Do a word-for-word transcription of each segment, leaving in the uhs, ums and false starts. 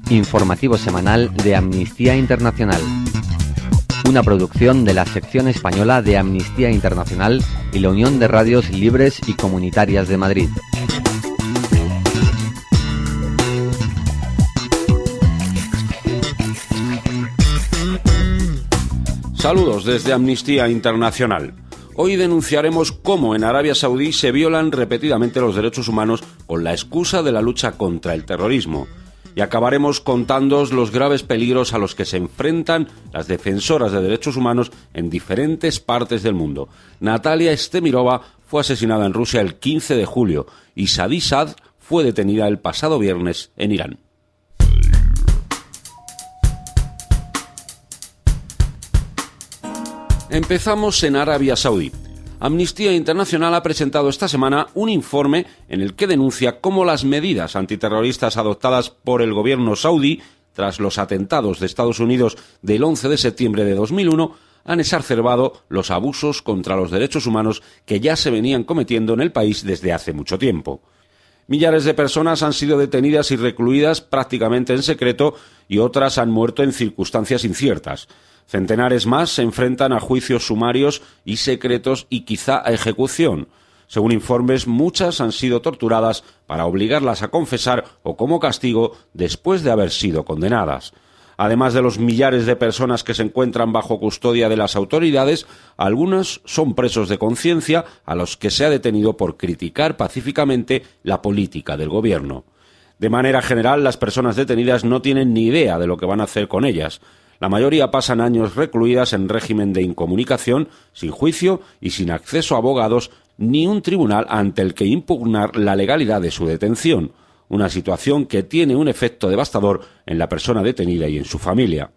informativo semanal de Amnistía Internacional. Una producción de la sección española de Amnistía Internacional y la Unión de Radios Libres y Comunitarias de Madrid. Saludos desde Amnistía Internacional. Hoy denunciaremos cómo en Arabia Saudí se violan repetidamente los derechos humanos con la excusa de la lucha contra el terrorismo. Y acabaremos contándoos los graves peligros a los que se enfrentan las defensoras de derechos humanos en diferentes partes del mundo. Natalia Estemirova fue asesinada en Rusia el quince de julio y Sadie Saad fue detenida el pasado viernes en Irán. Empezamos en Arabia Saudí. Amnistía Internacional ha presentado esta semana un informe en el que denuncia cómo las medidas antiterroristas adoptadas por el gobierno saudí tras los atentados de Estados Unidos del once de septiembre de dos mil uno han exacerbado los abusos contra los derechos humanos que ya se venían cometiendo en el país desde hace mucho tiempo. Millares de personas han sido detenidas y recluidas prácticamente en secreto y otras han muerto en circunstancias inciertas. Centenares más se enfrentan a juicios sumarios y secretos y quizá a ejecución. Según informes, muchas han sido torturadas para obligarlas a confesar o como castigo después de haber sido condenadas. Además de los millares de personas que se encuentran bajo custodia de las autoridades, algunos son presos de conciencia a los que se ha detenido por criticar pacíficamente la política del gobierno. De manera general, las personas detenidas no tienen ni idea de lo que van a hacer con ellas. La mayoría pasan años recluidas en régimen de incomunicación, sin juicio y sin acceso a abogados ni un tribunal ante el que impugnar la legalidad de su detención, una situación que tiene un efecto devastador en la persona detenida y en su familia.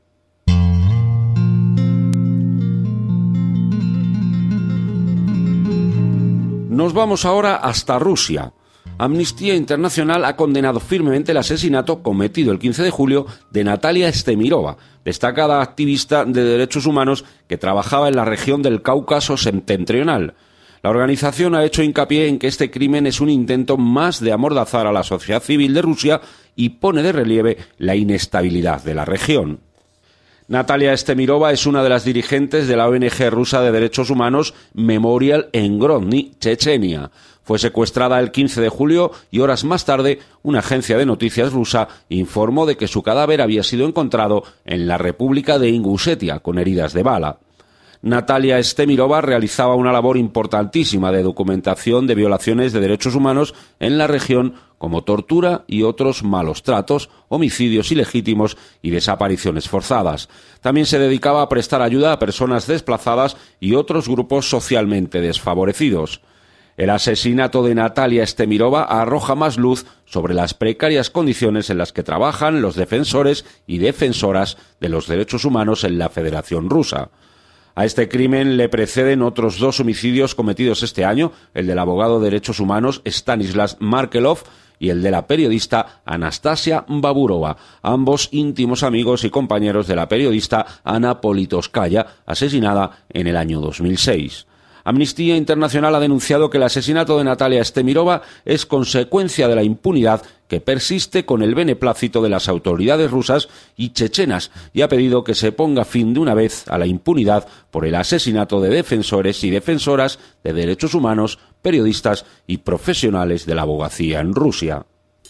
Nos vamos ahora hasta Rusia. Amnistía Internacional ha condenado firmemente el asesinato cometido el quince de julio de Natalia Estemirova, destacada activista de derechos humanos que trabajaba en la región del Cáucaso septentrional. La organización ha hecho hincapié en que este crimen es un intento más de amordazar a la sociedad civil de Rusia y pone de relieve la inestabilidad de la región. Natalia Estemirova es una de las dirigentes de la O N G rusa de derechos humanos Memorial en Grozny, Chechenia. Fue secuestrada el quince de julio y horas más tarde una agencia de noticias rusa informó de que su cadáver había sido encontrado en la República de Ingushetia con heridas de bala. Natalia Estemirova realizaba una labor importantísima de documentación de violaciones de derechos humanos en la región, como tortura y otros malos tratos, homicidios ilegítimos y desapariciones forzadas. También se dedicaba a prestar ayuda a personas desplazadas y otros grupos socialmente desfavorecidos. El asesinato de Natalia Estemirova arroja más luz sobre las precarias condiciones en las que trabajan los defensores y defensoras de los derechos humanos en la Federación Rusa. A este crimen le preceden otros dos homicidios cometidos este año, el del abogado de derechos humanos Stanislas Markelov y el de la periodista Anastasia Baburova, ambos íntimos amigos y compañeros de la periodista Ana Politkovskaya, asesinada en el año dos mil seis. Amnistía Internacional ha denunciado que el asesinato de Natalia Estemirova es consecuencia de la impunidad que persiste con el beneplácito de las autoridades rusas y chechenas y ha pedido que se ponga fin de una vez a la impunidad por el asesinato de defensores y defensoras de derechos humanos, periodistas y profesionales de la abogacía en Rusia.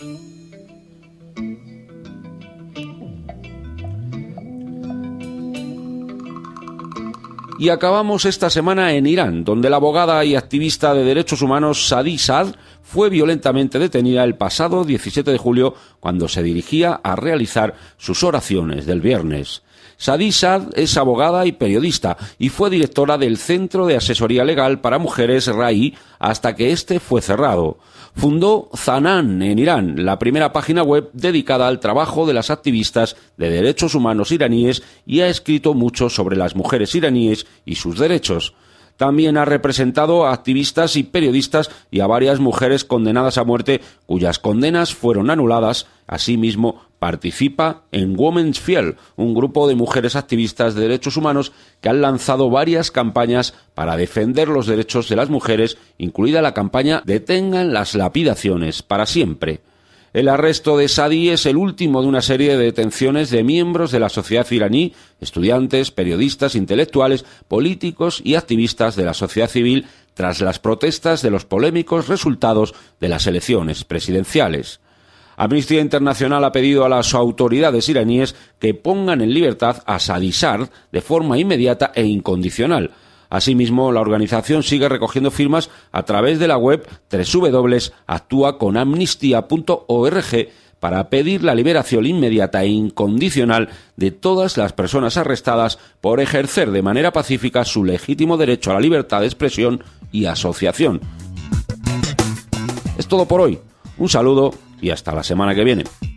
Y acabamos esta semana en Irán, donde la abogada y activista de derechos humanos Sadie Saad fue violentamente detenida el pasado diecisiete de julio cuando se dirigía a realizar sus oraciones del viernes. Sadie Saad es abogada y periodista y fue directora del Centro de Asesoría Legal para Mujeres RAI hasta que este fue cerrado. Fundó Zanan en Irán, la primera página web dedicada al trabajo de las activistas de derechos humanos iraníes y ha escrito mucho sobre las mujeres iraníes y sus derechos. También ha representado a activistas y periodistas y a varias mujeres condenadas a muerte cuyas condenas fueron anuladas. Asimismo, participa en Women's Field, un grupo de mujeres activistas de derechos humanos que han lanzado varias campañas para defender los derechos de las mujeres, incluida la campaña Detengan las lapidaciones para siempre. El arresto de Saadi es el último de una serie de detenciones de miembros de la sociedad iraní, estudiantes, periodistas, intelectuales, políticos y activistas de la sociedad civil tras las protestas de los polémicos resultados de las elecciones presidenciales. Amnistía Internacional ha pedido a las autoridades iraníes que pongan en libertad a Saadisard de forma inmediata e incondicional. Asimismo, la organización sigue recogiendo firmas a través de la web doble u doble u doble u punto actúa con amnistía punto org para pedir la liberación inmediata e incondicional de todas las personas arrestadas por ejercer de manera pacífica su legítimo derecho a la libertad de expresión y asociación. Es todo por hoy. Un saludo y hasta la semana que viene.